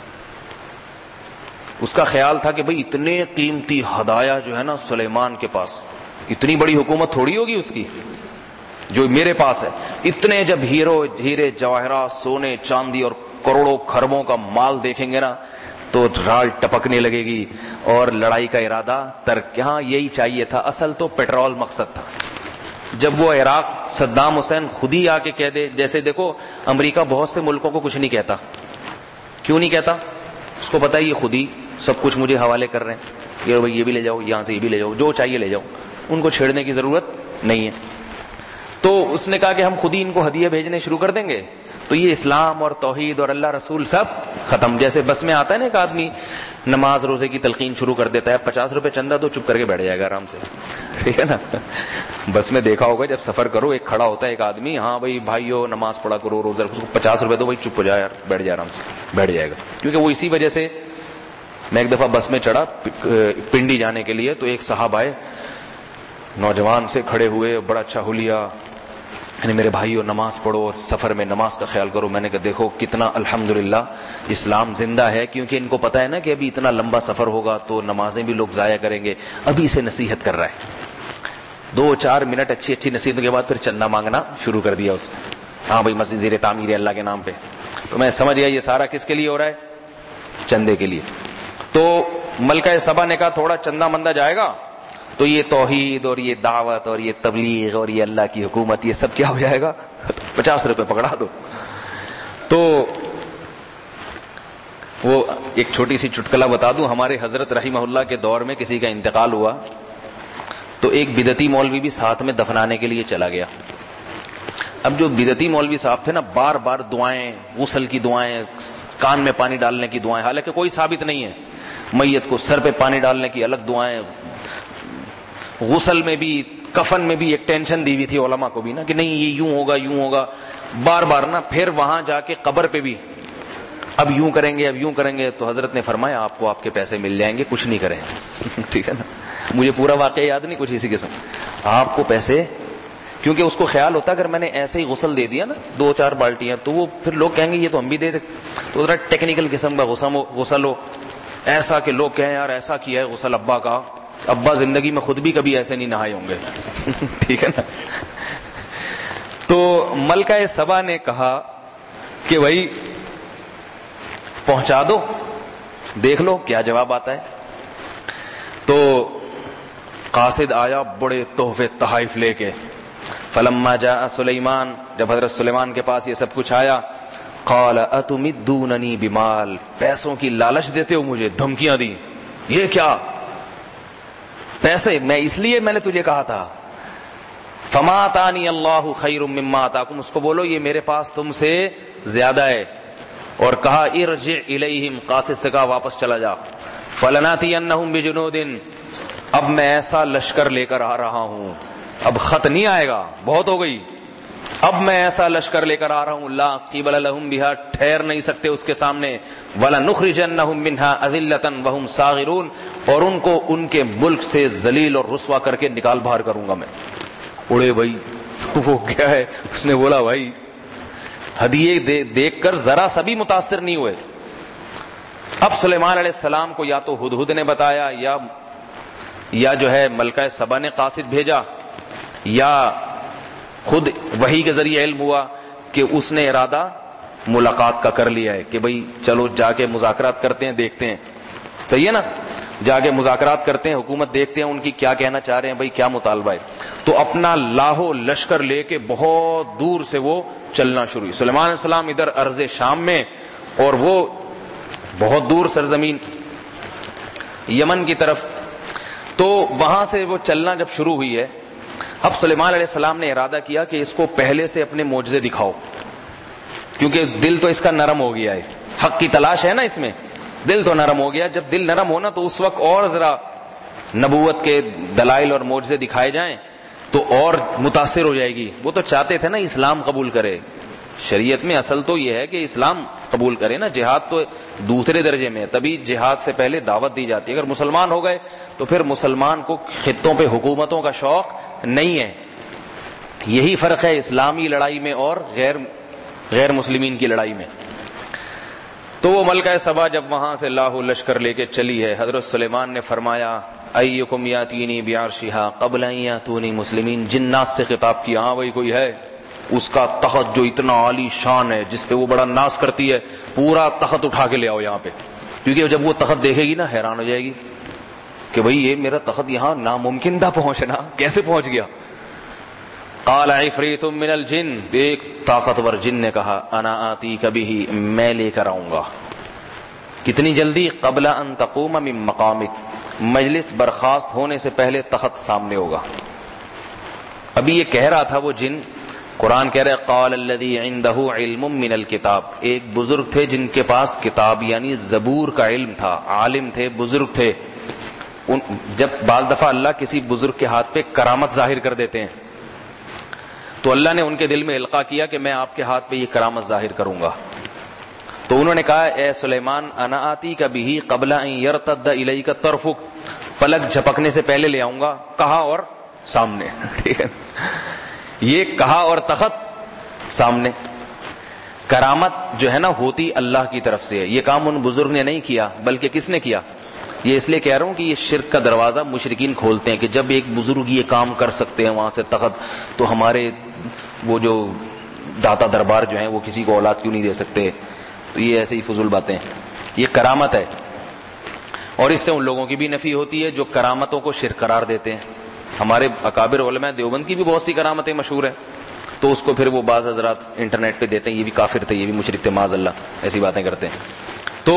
اس کا خیال تھا کہ بھئی اتنے قیمتی ہدایہ جو ہے نا سلیمان کے پاس، اتنی بڑی حکومت تھوڑی ہوگی اس کی جو میرے پاس ہے. اتنے جب ہیرے جواہرات، سونے چاندی اور کروڑوں خربوں کا مال دیکھیں گے نا تو رال ٹپکنے لگے گی اور لڑائی کا ارادہ ترک. ہاں یہی چاہیے تھا، اصل تو پیٹرول مقصد تھا. جب وہ عراق صدام حسین خود ہی آ کے کہہ دے، جیسے دیکھو امریکہ بہت سے ملکوں کو کچھ نہیں کہتا. کیوں نہیں کہتا؟ اس کو پتا ہے یہ خود ہی سب کچھ مجھے حوالے کر رہے ہیں، یہ بھائی یہ بھی لے جاؤ، یہاں سے یہ بھی لے جاؤ، جو چاہیے لے جاؤ، ان کو چھیڑنے کی ضرورت نہیں ہے. تو اس نے کہا کہ ہم خود ہی ان کو ہدیہ بھیجنے شروع کر دیں گے. تو یہ اسلام اور توحید اور اللہ رسول سب ختم. جیسے بس میں آتا ہے نا ایک آدمی نماز روزے کی تلقین شروع کر دیتا ہے, 50 روپے چندہ تو چپ کر کے بیٹھ جائے گا آرام سے, ٹھیک ہے نا. بس میں دیکھا ہوگا جب سفر کرو ایک کھڑا ہوتا ہے ایک آدمی, ہاں بھائی بھائیو نماز پڑھا کرو روزہ, اس کو 50 روپے دو بھائی چپ ہو جائے یار, بیٹھ جائے آرام سے, بیٹھ جائے گا. کیونکہ وہ اسی وجہ سے, میں ایک دفعہ بس میں چڑھا پنڈی جانے کے لیے, تو ایک صاحب آئے نوجوان سے کھڑے ہوئے, بڑا اچھا حلیہ, یعنی میرے بھائیو نماز پڑھو اور سفر میں نماز کا خیال کرو. میں نے کہا دیکھو کتنا الحمدللہ اسلام زندہ ہے, کیونکہ ان کو پتا ہے نا کہ ابھی اتنا لمبا سفر ہوگا تو نمازیں بھی لوگ ضائع کریں گے. ابھی سے نصیحت کر رہا ہے, 2-4 منٹ اچھی اچھی نصیحتوں کے بعد پھر چندہ مانگنا شروع کر دیا اس نے. ہاں بھائی مسجد زیر تعمیر ہے اللہ کے نام پہ. تو میں سمجھ گیا یہ سارا کس کے لیے ہو رہا ہے, چندے کے لیے. تو ملکہ سبا نے کہا تھوڑا چندہ مندہ جائے گا تو یہ توحید اور یہ دعوت اور یہ تبلیغ اور یہ اللہ کی حکومت یہ سب کیا ہو جائے گا, 50 روپے پکڑا دو. تو وہ ایک چھوٹی سی چٹکلا بتا دوں, ہمارے حضرت رحمہ اللہ کے دور میں کسی کا انتقال ہوا تو ایک بدعتی مولوی بھی ساتھ میں دفنانے کے لیے چلا گیا. اب جو بدعتی مولوی صاحب تھے نا, بار بار دعائیں, غسل کی دعائیں, کان میں پانی ڈالنے کی دعائیں, حالانکہ کوئی ثابت نہیں ہے, میت کو سر پہ پانی ڈالنے کی الگ دعائیں, غسل میں بھی کفن میں بھی ایک ٹینشن دی ہوئی تھی علماء کو بھی نا کہ نہیں یہ یوں ہوگا یوں ہوگا, بار بار نا. پھر وہاں جا کے قبر پہ بھی اب یوں کریں گے اب یوں کریں گے. تو حضرت نے فرمایا آپ کو آپ کے پیسے مل جائیں گے, کچھ نہیں کریں. ٹھیک ہے نا, مجھے پورا واقعہ یاد نہیں, کچھ اسی قسم. آپ کو پیسے, کیونکہ اس کو خیال ہوتا اگر میں نے ایسے ہی غسل دے دیا نا 2-4 بالٹیاں تو وہ پھر لوگ کہیں گے یہ تو ہم بھی دے دیں. تو ذرا ٹیکنیکل قسم کا غسل ہو, ایسا کہ لوگ کہیں یار ایسا کیا ہے غسل ابا کا, ابا زندگی میں خود بھی کبھی ایسے نہیں نہائے ہوں گے. ٹھیک ہے نا. تو ملکہ سبا نے کہا کہ بھائی پہنچا دو, دیکھ لو کیا جواب آتا ہے. تو قاصد آیا بڑے تحفے تحائف لے کے. فلما جاء سلیمان, جب حضرت سلیمان کے پاس یہ سب کچھ آیا, قال اتمدوننی بمال, پیسوں کی لالچ دیتے ہو مجھے, دھمکیاں دی. یہ کیا پیسے, میں اس لیے میں نے تجھے کہا تھا. فما آتانی اللہ خیر مما آتاکم, اس کو بولو یہ میرے پاس تم سے زیادہ ہے. اور کہا ارجع الیہم, قاصد سے کہا واپس چلا جا. فلناتینہم بجنود, اب میں ایسا لشکر لے کر آ رہا ہوں, اب خط نہیں آئے گا, بہت ہو گئی, اب میں ایسا لشکر لے کر آ رہا ہوں, لا قبل لہم بہا, ٹھہر نہیں سکتے اس کے سامنے. وَلَنُخْرِجَنَّهُم مِّنْهَا أَذِلَّةً وَهُمْ صَاغِرُونَ, اور ان کو ان کے ملک سے ذلیل اور رسوا کر کے نکال باہر کروں گا میں. اڑے بھائی وہ کیا ہے, اس نے بولا بھائی ہدیے دیکھ کر ذرا سا بھی متاثر نہیں ہوئے. اب سلیمان علیہ السلام کو یا تو ہدہد نے بتایا یا جو ہے ملکہ سبا نے قاصد بھیجا, یا خود وحی کے ذریعے علم ہوا کہ اس نے ارادہ ملاقات کا کر لیا ہے کہ بھئی چلو جا کے مذاکرات کرتے ہیں, دیکھتے ہیں. صحیح ہے نا, جا کے مذاکرات کرتے ہیں, حکومت دیکھتے ہیں ان کی کیا کہنا چاہ رہے ہیں, بھئی کیا مطالبہ ہے. تو اپنا لاہو لشکر لے کے بہت دور سے وہ چلنا شروع. سلیمان علیہ السلام ادھر ارض شام میں, اور وہ بہت دور سرزمین یمن کی طرف. تو وہاں سے وہ چلنا جب شروع ہوئی ہے, اب سلیمان علیہ السلام نے ارادہ کیا کہ اس کو پہلے سے اپنے معجزے دکھاؤ, کیونکہ دل تو اس کا نرم ہو گیا ہے, حق کی تلاش ہے نا اس میں, دل تو نرم ہو گیا. جب دل نرم ہونا تو اس وقت اور ذرا نبوت کے دلائل اور معجزے دکھائے جائیں تو اور متاثر ہو جائے گی. وہ تو چاہتے تھے نا اسلام قبول کرے. شریعت میں اصل تو یہ ہے کہ اسلام قبول کرے نا, جہاد تو دوسرے درجے میں, تبھی جہاد سے پہلے دعوت دی جاتی ہے. اگر مسلمان ہو گئے تو پھر مسلمان کو خطوں پہ حکومتوں کا شوق نہیں ہے. یہی فرق ہے اسلامی لڑائی میں اور غیر مسلمین کی لڑائی میں. تو وہ ملکہ سبا جب وہاں سے لاہو لشکر لے کے چلی ہے, حضرت سلیمان نے فرمایا ایکم یاتینی بعرشھا قبل ان یاتونی مسلمین, جنات سے خطاب کیا, ہاں بھائی کوئی ہے اس کا تخت جو اتنا عالی شان ہے جس پہ وہ بڑا ناز کرتی ہے, پورا تخت اٹھا کے لے آؤ یہاں پہ. کیونکہ جب وہ تخت دیکھے گی نا حیران ہو جائے گی کہ بھئی یہ میرا تخت یہاں ناممکن تھا پہنچنا, کیسے پہنچ گیا. قال عفریت من الجن, ایک طاقتور جن نے کہا انا آتیک بہ, میں لے کر آؤں گا. کتنی جلدی؟ قبل ان تقوم من مقامک, مجلس برخاست ہونے سے پہلے تخت سامنے ہوگا. ابھی یہ کہہ رہا تھا وہ جن قرآن کہہ رہے قال الذی عندہ علم من الکتاب، ایک بزرگ تھے جن کے پاس کتاب یعنی زبور کا علم تھا، عالم تھے، بزرگ تھے. جب بعض دفعہ اللہ کسی بزرگ کے ہاتھ پہ کرامت ظاہر کر دیتے ہیں تو اللہ نے ان کے دل میں القاء کیا کہ میں آپ کے ہاتھ پہ یہ کرامت ظاہر کروں گا. تو انہوں نے کہا اے سلیمان انا آتی کا بھی قبل ان یرتد الیک طرفک، پلک جھپکنے سے پہلے لے آؤں گا، کہا اور سامنے. ٹھیک ہے، یہ کہا اور تخت سامنے. کرامت جو ہے نا ہوتی اللہ کی طرف سے ہے. یہ کام ان بزرگ نے نہیں کیا بلکہ کس نے کیا؟ یہ اس لیے کہہ رہا ہوں کہ یہ شرک کا دروازہ مشرکین کھولتے ہیں کہ جب ایک بزرگ یہ کام کر سکتے ہیں وہاں سے تخت، تو ہمارے وہ جو داتا دربار جو ہیں وہ کسی کو اولاد کیوں نہیں دے سکتے؟ تو یہ ایسے ہی فضول باتیں ہیں. یہ کرامت ہے، اور اس سے ان لوگوں کی بھی نفی ہوتی ہے جو کرامتوں کو شرک قرار دیتے ہیں. ہمارے اکابر علماء دیوبند کی بھی بہت سی کرامتیں مشہور ہیں، تو اس کو پھر وہ بعض حضرات انٹرنیٹ پہ دیتے ہیں یہ بھی کافر تھے، یہ بھی مشرک تھے، معاذ اللہ، ایسی باتیں کرتے ہیں. تو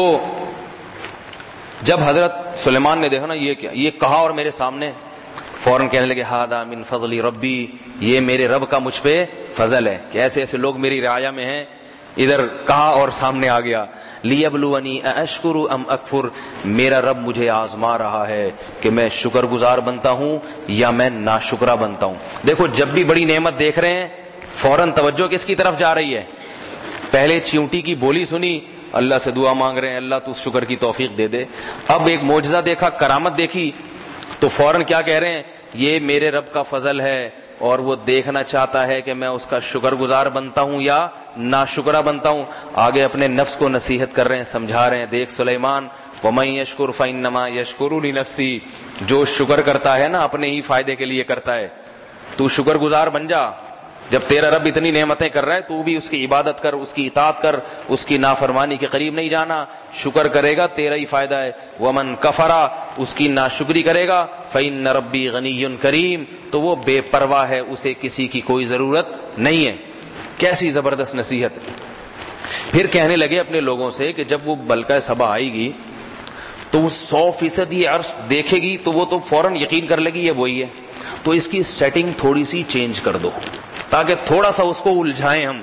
جب حضرت سلیمان نے دیکھا نا یہ کیا، یہ کہا اور میرے سامنے، فوراً کہنے لگے ھذا من فضل ربی، یہ میرے رب کا مجھ پہ فضل ہے کہ ایسے ایسے لوگ میری رعایا میں ہیں. ادھر کہا اور سامنے آ گیا لیبلونی اشکر ام اکفر، میرا رب مجھے آزما رہا ہے کہ میں شکر گزار بنتا ہوں یا میں ناشکرہ بنتا ہوں. دیکھو جب بھی بڑی نعمت دیکھ رہے ہیں فوراً توجہ کس کی طرف جا رہی ہے؟ پہلے چیونٹی کی بولی سنی، اللہ سے دعا مانگ رہے ہیں اللہ تو شکر کی توفیق دے دے. اب ایک معجزہ دیکھا، کرامت دیکھی، تو فوراً کیا کہہ رہے ہیں؟ یہ میرے رب کا فضل ہے اور وہ دیکھنا چاہتا ہے کہ میں اس کا شکر گزار بنتا ہوں یا ناشکرہ بنتا ہوں. آگے اپنے نفس کو نصیحت کر رہے ہیں، سمجھا رہے ہیں. دیکھ سلیمان وَمَن يَشْكُرْ فَإِنَّمَا يَشْكُرُ لِنَفْسِهِ، جو شکر کرتا ہے نا اپنے ہی فائدے کے لیے کرتا ہے. تو شکر گزار بن جا. جب تیرا رب اتنی نعمتیں کر رہا ہے تو بھی اس کی عبادت کر، اس کی اطاعت کر، اس کی نافرمانی کے قریب نہیں جانا. شکر کرے گا تیرا ہی فائدہ ہے. ومن کفرا، اس کی ناشکری کرے گا، فإن ربی غنی کریم، تو وہ بے پرواہ ہے، اسے کسی کی کوئی ضرورت نہیں ہے. کیسی زبردست نصیحت. پھر کہنے لگے اپنے لوگوں سے کہ جب وہ ملکہ سبا آئے گی تو وہ 100% یہ عرش دیکھے گی تو وہ تو فوراً یقین کر لے گی یہ وہی ہے. تو اس کی سیٹنگ تھوڑی سی چینج کر دو تاکہ تھوڑا سا اس کو الجھائیں، ہم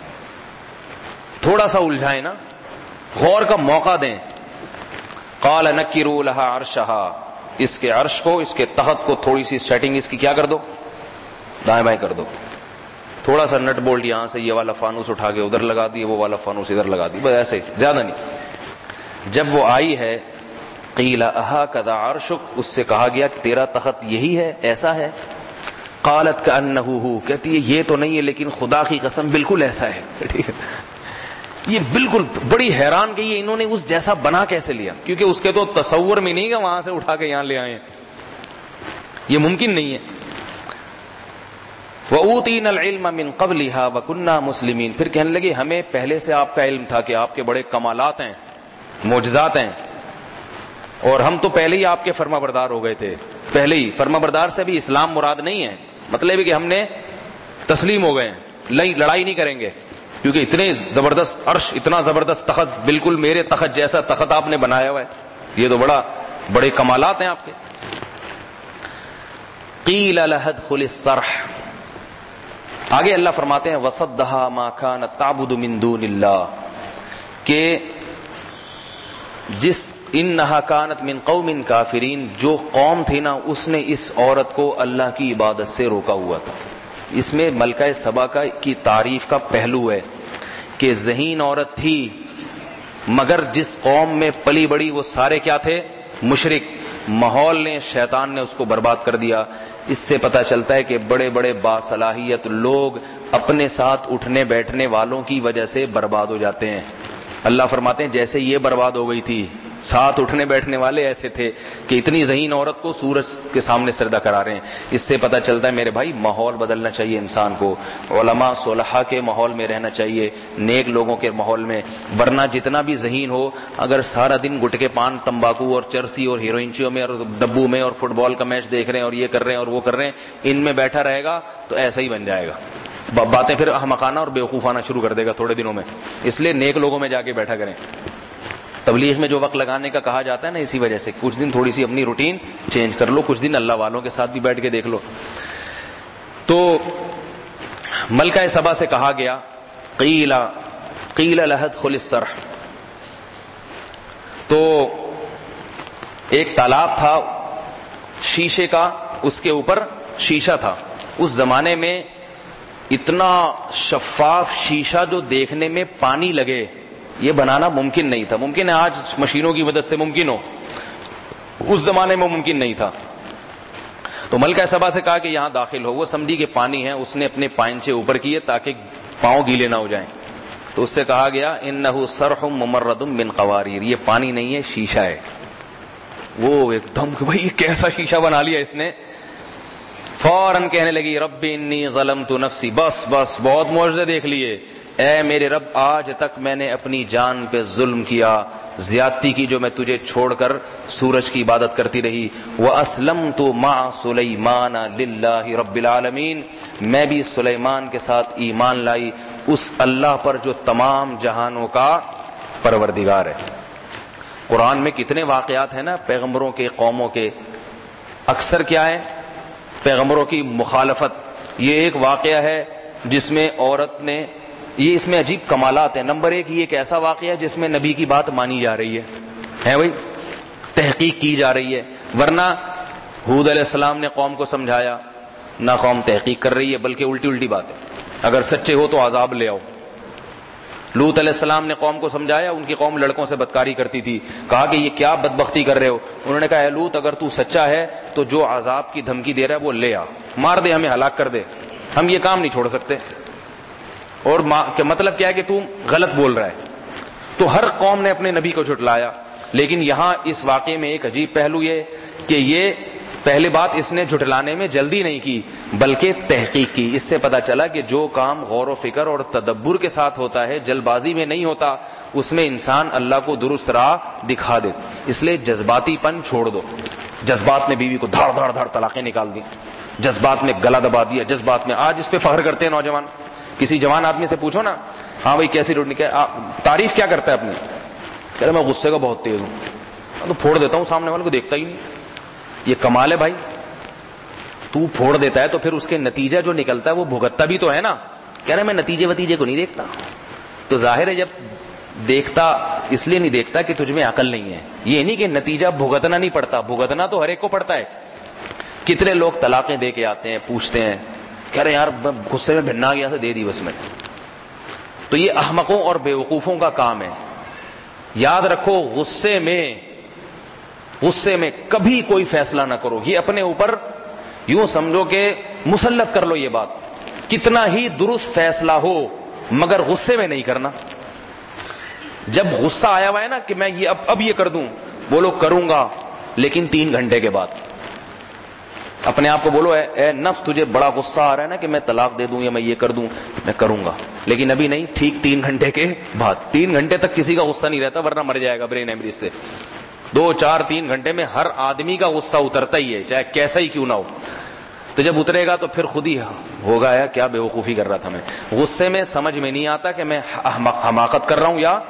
تھوڑا سا الجھائیں نا، غور کا موقع دیں. قال نکروا لها عرشها، اس کے عرش کو، اس کے تخت کو تھوڑی سی سیٹنگ اس کی کیا کر دو، دائیں بائیں کر دو. تھوڑا سا نٹ بولٹ یہاں سے یہ والا فانوس اٹھا کے ادھر لگا دی، وہ والا فانوس ادھر لگا دی، بس ایسے، زیادہ نہیں. جب وہ آئی ہے قیل اھکذا عرشک، اس سے کہا گیا کہ تیرا تخت یہی ہے، ایسا ہے. قالت کأنہ ہو، کہتی ہے یہ تو نہیں ہے لیکن خدا کی قسم بالکل ایسا ہے. ٹھیک ہے، یہ بالکل. بڑی حیران کہ یہ انہوں نے اس جیسا بنا کیسے لیا، کیونکہ اس کے تو تصور میں نہیں کہ وہاں سے اٹھا کے یہاں لے آئے، یہ ممکن نہیں ہے. وَأُوتِينَا الْعِلْمَ مِنْ قَبْلِهَا وَكُنَّا مُسْلِمِينَ، پھر کہنے لگے ہمیں پہلے سے آپ کا علم تھا کہ آپ کے بڑے کمالات ہیں، معجزات ہیں، اور ہم تو پہلے ہی آپ کے فرما بردار ہو گئے تھے. پہلے ہی فرما بردار سے بھی اسلام مراد نہیں ہے، مطلب ہے کہ ہم نے تسلیم ہو گئے ہیں، لڑائی نہیں کریں گے، کیونکہ اتنے زبردست عرش، اتنا زبردست تخت، بالکل میرے تخت جیسا تخت آپ نے بنایا ہوا ہے، یہ تو بڑے کمالات ہیں آپ کے. قیل لها ادخل الصرح، آگے اللہ فرماتے ہیں وصدها ما كانت تعبد من دون اللہ، کہ جس انہا کانت من قوم کافرین، جو قوم تھی نا اس نے اس عورت کو اللہ کی عبادت سے روکا ہوا تھا. اس میں ملکہ سبا کی تعریف کا پہلو ہے کہ ذہین عورت تھی، مگر جس قوم میں پلی بڑی وہ سارے کیا تھے، مشرک. ماحول نے، شیطان نے اس کو برباد کر دیا. اس سے پتہ چلتا ہے کہ بڑے بڑے باصلاحیت لوگ اپنے ساتھ اٹھنے بیٹھنے والوں کی وجہ سے برباد ہو جاتے ہیں. اللہ فرماتے ہیں جیسے یہ برباد ہو گئی تھی، ساتھ اٹھنے بیٹھنے والے ایسے تھے کہ اتنی ذہین عورت کو سورج کے سامنے سردہ کرا رہے ہیں. اس سے پتہ چلتا ہے میرے بھائی ماحول بدلنا چاہیے انسان کو، علماء صلحاء کے ماحول میں رہنا چاہیے، نیک لوگوں کے ماحول میں. ورنہ جتنا بھی ذہین ہو، اگر سارا دن گٹکے پان، تمباکو اور چرسی اور ہیروئنچیوں میں اور ڈبو میں اور فٹ بال کا میچ دیکھ رہے ہیں اور یہ کر رہے ہیں اور وہ کر رہے ہیں، ان میں بیٹھا رہے گا تو ایسا ہی بن جائے گا. باتیں پھر احمقانہ اور بیوقوفانہ شروع کر دے گا تھوڑے دنوں میں. اس لیے نیک لوگوں میں جا کے بیٹھا کریں. تبلیغ میں جو وقت لگانے کا کہا جاتا ہے نا، اسی وجہ سے کچھ دن تھوڑی سی اپنی روٹین چینج کر لو، کچھ دن اللہ والوں کے ساتھ بھی بیٹھ کے دیکھ لو. تو ملکہ سبا سے کہا گیا قیل لها ادخل الصرح، تو ایک تالاب تھا شیشے کا، اس کے اوپر شیشہ تھا. اس زمانے میں اتنا شفاف شیشہ جو دیکھنے میں پانی لگے یہ بنانا ممکن نہیں تھا. ممکن ہے آج مشینوں کی مدد سے ممکن ہو، اس زمانے میں ممکن نہیں تھا. تو ملکہ سبا سے کہا کہ یہاں داخل ہو. وہ سمجھی کہ پانی ہے، اس نے اپنے پائنچے اوپر کیے تاکہ پاؤں گیلے نہ ہو جائیں. تو اس سے کہا گیا انہ صرح ممرد من قواریر، یہ پانی نہیں ہے شیشہ ہے. وہ ایک دم کہ بھائی کیسا شیشہ بنا لیا اس نے. فوراً کہنے لگی رب انی ظلمت نفسی، بس بہت معجزے دیکھ لیے. اے میرے رب آج تک میں نے اپنی جان پہ ظلم کیا، زیادتی کی جو میں تجھے چھوڑ کر سورج کی عبادت کرتی رہی. واسلمت مع سلیمان للہ رب العالمین، میں بھی سلیمان کے ساتھ ایمان لائی اس اللہ پر جو تمام جہانوں کا پروردگار ہے. قرآن میں کتنے واقعات ہیں نا پیغمبروں کے، قوموں کے. اکثر کیا ہے؟ پیغمبروں کی مخالفت. یہ ایک واقعہ ہے جس میں عورت نے، یہ اس میں عجیب کمالات ہیں. نمبر ایک، یہ ایک ایسا واقعہ ہے جس میں نبی کی بات مانی جا رہی ہے بھائی، تحقیق کی جا رہی ہے. ورنہ ہود علیہ السلام نے قوم کو سمجھایا، نہ قوم تحقیق کر رہی ہے بلکہ الٹی بات ہے. اگر سچے ہو تو عذاب لے آؤ. لوط علیہ السلام نے قوم کو سمجھایا، ان کی قوم لڑکوں سے بدکاری کرتی تھی. کہا کہ یہ کیا بدبختی کر رہے ہو؟ انہوں نے کہا اے لوط اگر تو سچا ہے تو جو عذاب کی دھمکی دے رہا ہے وہ لے آ، مار دے، ہمیں ہلاک کر دے، ہم یہ کام نہیں چھوڑ سکتے. اور مطلب کیا ہے کہ تو غلط بول رہا ہے. تو ہر قوم نے اپنے نبی کو جھٹلایا. لیکن یہاں اس واقعے میں ایک عجیب پہلو یہ کہ یہ پہلی بات اس نے جھٹلانے میں جلدی نہیں کی بلکہ تحقیق کی. اس سے پتا چلا کہ جو کام غور و فکر اور تدبر کے ساتھ ہوتا ہے، جلد بازی میں نہیں ہوتا، اس میں انسان اللہ کو درست راہ دکھا دے. اس لیے جذباتی پن چھوڑ دو. جذبات میں بیوی کو دھاڑ طلاقیں نکال دی، جذبات میں گلا دبا دیا، جذبات میں. آج اس پہ فخر کرتے ہیں نوجوان. کسی جوان آدمی سے پوچھو نا، ہاں بھائی کیسی روٹی، تعریف کیا کرتا ہے اپنی؟ کہہ رہا میں غصے کا بہت تیز ہوں، تو پھوڑ دیتا ہوں، سامنے والے کو دیکھتا ہی نہیں. یہ کمال ہے بھائی. تو پھوڑ دیتا ہے تو پھر اس کے نتیجہ جو نکلتا ہے وہ بھگتتا بھی تو ہے نا. کہہ رہا میں نتیجے وتیجے کو نہیں دیکھتا. تو ظاہر ہے جب دیکھتا اس لیے نہیں دیکھتا کہ تجھ میں عقل نہیں ہے. یہ نہیں کہ نتیجہ بھگتنا نہیں پڑتا، بھگتنا تو ہر ایک کو پڑتا ہے. کتنے لوگ طلاقیں دے کے آتے ہیں، پوچھتے ہیں، کہہ رہے یار غصے میں بھننا گیا تھا، دے دی بس میں. تو یہ احمقوں اور بیوقوفوں کا کام ہے. یاد رکھو غصے میں کبھی کوئی فیصلہ نہ کرو. یہ اپنے اوپر یوں سمجھو کہ مسلط کر لو. یہ بات کتنا ہی درست فیصلہ ہو مگر غصے میں نہیں کرنا. جب غصہ آیا ہوا ہے نا کہ میں یہ اب یہ کر دوں، بولو کروں گا لیکن 3 گھنٹے کے بعد. اپنے آپ کو بولو اے نفس تجھے بڑا غصہ آ رہا ہے نا کہ میں طلاق دے دوں یا میں یہ کر دوں، میں کروں گا لیکن ابھی نہیں، ٹھیک 3 گھنٹے کے بعد. 3 گھنٹے تک کسی کا غصہ نہیں رہتا ورنہ مر جائے گا برین ہیمریج سے. 2 4 3 گھنٹے میں ہر آدمی کا غصہ اترتا ہی ہے، چاہے کیسا ہی کیوں نہ ہو. تو جب اترے گا تو پھر خود ہی ہوگا یا کیا بیوقوفی کر رہا تھا میں. غصے میں سمجھ میں نہیں آتا کہ میں حماقت کر رہا ہوں یا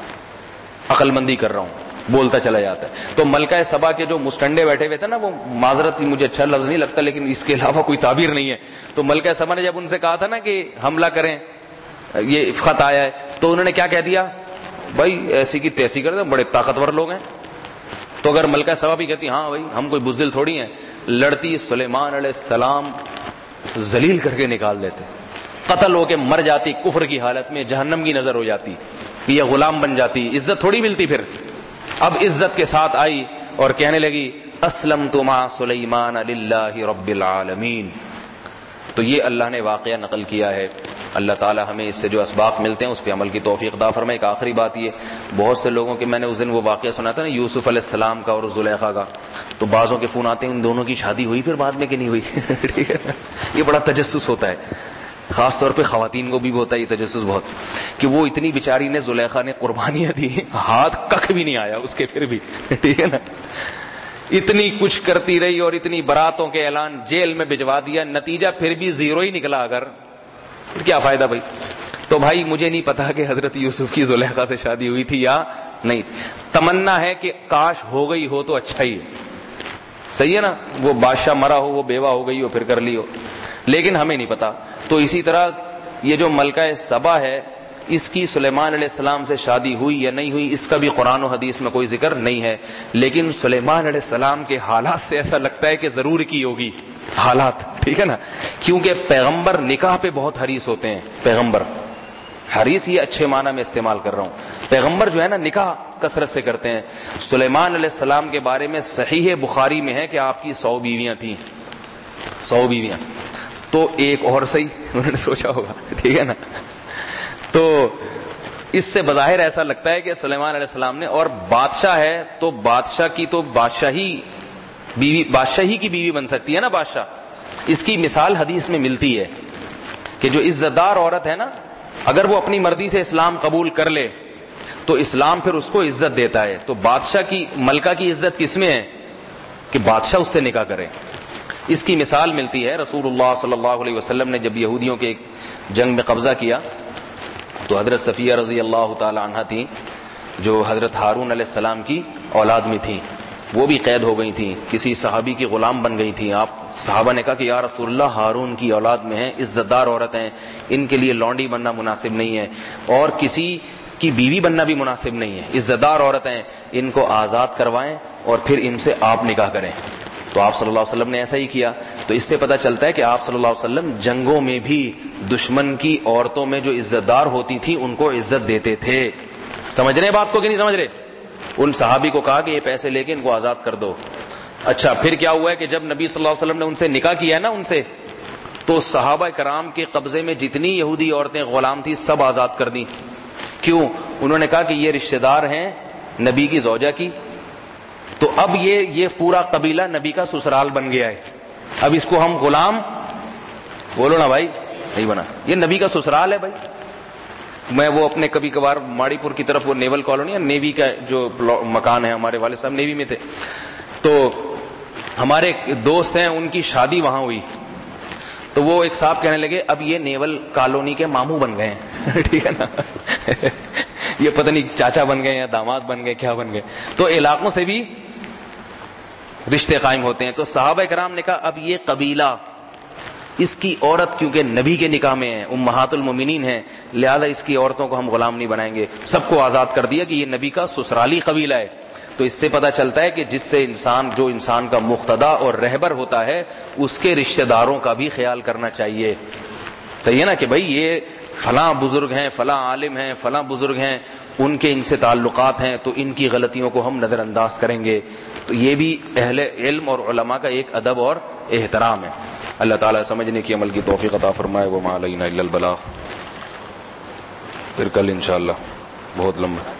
عقل مندی کر رہا ہوں، بولتا چلا جاتا ہے. تو ملکہ سبا کے جو مسٹنڈے بیٹھے ہوئے تھے نا، وہ معذرت مجھے اچھا لفظ نہیں لگتا لیکن اس کے علاوہ کوئی تعبیر نہیں ہے. تو ملکہ سبا نے جب ان سے کہا تھا نا کہ حملہ کریں، یہ خط آیا ہے، تو انہوں نے کیا کہہ دیا؟ بھائی ایسی کی تیسی کر دیں، بڑے طاقتور لوگ ہیں. تو اگر ملکہ سبا بھی کہتی ہاں بھائی ہم کوئی بزدل تھوڑی ہیں، لڑتی سلیمان علیہ السلام ذلیل کر کے نکال دیتے، قتل ہو کے مر جاتی کفر کی حالت میں، جہنم کی نظر ہو جاتی، یہ غلام بن جاتی، عزت تھوڑی ملتی. پھر اب عزت کے ساتھ آئی اور کہنے لگی اسلمت مع سلیمان للہ رب العالمین. تو یہ اللہ نے واقعہ نقل کیا ہے. اللہ تعالی ہمیں اس سے جو اسباق ملتے ہیں اس پہ عمل کی توفیق عطا فرمائے. ایک آخری بات یہ، بہت سے لوگوں کے، میں نے اس دن وہ واقعہ سنا تھا نا یوسف علیہ السلام کا اور زلیخا کا، تو بعضوں کے فون آتے ہیں ان دونوں کی شادی ہوئی پھر بعد میں کہ نہیں ہوئی. ٹھیک ہے، یہ بڑا تجسس ہوتا ہے، خاص طور پہ خواتین کو بھی ہوتا ہے یہ تجسس بہت، کہ وہ اتنی بیچاری نے زلیخا نے قربانیاں دی، ہاتھ ککھ بھی نہیں آیا اس کے پھر بھی. ٹھیک ہے نا، اتنی کچھ کرتی رہی اور اتنی براتوں کے اعلان، جیل میں بھجوا دیا، نتیجہ پھر بھی 0 ہی نکلا. اگر کیا فائدہ بھائی. تو بھائی مجھے نہیں پتا کہ حضرت یوسف کی زلیخا سے شادی ہوئی تھی یا نہیں. تمنا ہے کہ کاش ہو گئی ہو تو اچھا ہی ہے، صحیح ہے نا. وہ بادشاہ مرا ہو، وہ بیوہ ہو گئی ہو، پھر کر لی ہو، لیکن ہمیں نہیں پتا. تو اسی طرح یہ جو ملکہ سبا ہے اس کی سلیمان علیہ السلام سے شادی ہوئی یا نہیں ہوئی اس کا بھی قرآن و حدیث میں کوئی ذکر نہیں ہے، لیکن سلیمان علیہ السلام کے حالات سے ایسا لگتا ہے کہ ضرور کی ہوگی حالات، ٹھیک ہے نا، کیونکہ پیغمبر نکاح پہ بہت حریص ہوتے ہیں. پیغمبر حریص یہ اچھے معنی میں استعمال کر رہا ہوں، پیغمبر جو ہے نا نکاح کثرت سے کرتے ہیں. سلیمان علیہ السلام کے بارے میں صحیح بخاری میں ہے کہ آپ کی 100 بیویاں تھیں، 100 بیویاں، تو ایک اور صحیح انہوں نے سوچا ہوگا، ٹھیک ہے نا. تو اس سے بظاہر ایسا لگتا ہے کہ سلیمان علیہ السلام نے، اور بادشاہ ہے تو بادشاہ کی تو بادشاہی کی بیوی بن سکتی ہے نا بادشاہ. اس کی مثال حدیث میں ملتی ہے کہ جو عزت دار عورت ہے نا، اگر وہ اپنی مرضی سے اسلام قبول کر لے تو اسلام پھر اس کو عزت دیتا ہے. تو بادشاہ کی، ملکہ کی عزت کس میں ہے کہ بادشاہ اس سے نکاح کرے. اس کی مثال ملتی ہے رسول اللہ صلی اللہ علیہ وسلم نے جب یہودیوں کے ایک جنگ میں قبضہ کیا تو حضرت صفیہ رضی اللہ تعالی عنہ تھیں جو حضرت ہارون علیہ السلام کی اولاد میں تھیں، وہ بھی قید ہو گئی تھیں، کسی صحابی کی غلام بن گئی تھیں. آپ صحابہ نے کہا کہ یا رسول اللہ ہارون کی اولاد میں ہیں، عزت دار عورت ہیں، ان کے لیے لونڈی بننا مناسب نہیں ہے اور کسی کی بیوی بننا بھی مناسب نہیں ہے، عزت دار عورت ہیں، ان کو آزاد کروائیں اور پھر ان سے آپ نکاح کریں. تو آپ صلی اللہ علیہ وسلم نے ایسا ہی کیا. تو اس سے پتہ چلتا ہے کہ آپ صلی اللہ علیہ وسلم جنگوں میں بھی دشمن کی عورتوں میں جو عزت دار ہوتی تھیں ان کو عزت دیتے تھے. سمجھ رہے بات کو کہ نہیں سمجھ رہے؟ ان صحابی کو کہا کہ یہ پیسے لے کے ان کو آزاد کر دو. اچھا پھر کیا ہوا ہے کہ جب نبی صلی اللہ علیہ وسلم نے ان سے نکاح کیا ہے نا ان سے، تو صحابہ کرام کے قبضے میں جتنی یہودی عورتیں غلام تھی سب آزاد کر دیں. کیوں؟ انہوں نے کہا کہ یہ رشتہ دار ہیں نبی کی زوجہ کی، تو اب یہ پورا قبیلہ نبی کا سسرال بن گیا ہے، اب اس کو ہم غلام، بولو نا بھائی، نہیں بنا، یہ نبی کا سسرال ہے بھائی. میں وہ اپنے کبھی کبھار ماڑی پور کی طرف، وہ نیول کالونی ہے، نیوی کا جو مکان ہے، ہمارے والد صاحب نیوی میں تھے، تو ہمارے دوست ہیں ان کی شادی وہاں ہوئی، تو وہ ایک صاحب کہنے لگے اب یہ نیول کالونی کے ماموں بن گئے ہیں ٹھیک ہے نا یہ پتہ نہیں چاچا بن گئے یا داماد بن گئے، کیا بن گئے. تو علاقوں سے بھی رشتے قائم ہوتے ہیں. تو صحابہ کرام نے کہا اب یہ قبیلہ، اس کی عورت کیونکہ نبی کے نکاح میں ہے، امہات المومنین ہیں، لہذا اس کی عورتوں کو ہم غلام نہیں بنائیں گے. سب کو آزاد کر دیا کہ یہ نبی کا سسرالی قبیلہ ہے. تو اس سے پتہ چلتا ہے کہ جس سے جو انسان کا مقتدا اور رہبر ہوتا ہے اس کے رشتہ داروں کا بھی خیال کرنا چاہیے. صحیح ہے نا کہ بھائی یہ فلاں بزرگ ہیں، فلاں عالم ہیں، فلاں بزرگ ہیں، ان کے ان سے تعلقات ہیں تو ان کی غلطیوں کو ہم نظر انداز کریں گے. تو یہ بھی اہل علم اور علماء کا ایک ادب اور احترام ہے. اللہ تعالیٰ سمجھنے کی عمل کی توفیق عطا فرمائے. وما علینا الا البلاغ. پھر کل انشاءاللہ بہت لمبا